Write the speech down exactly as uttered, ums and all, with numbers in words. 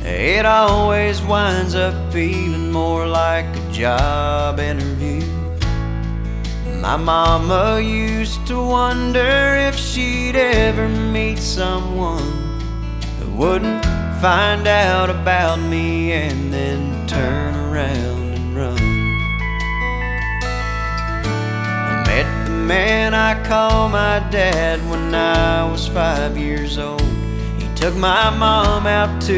it always winds up feeling more like a job interview. My mama used to wonder if she'd ever meet someone who wouldn't find out about me and then turn around and run. I met the man I call my dad when I was five years old. He took my mom out to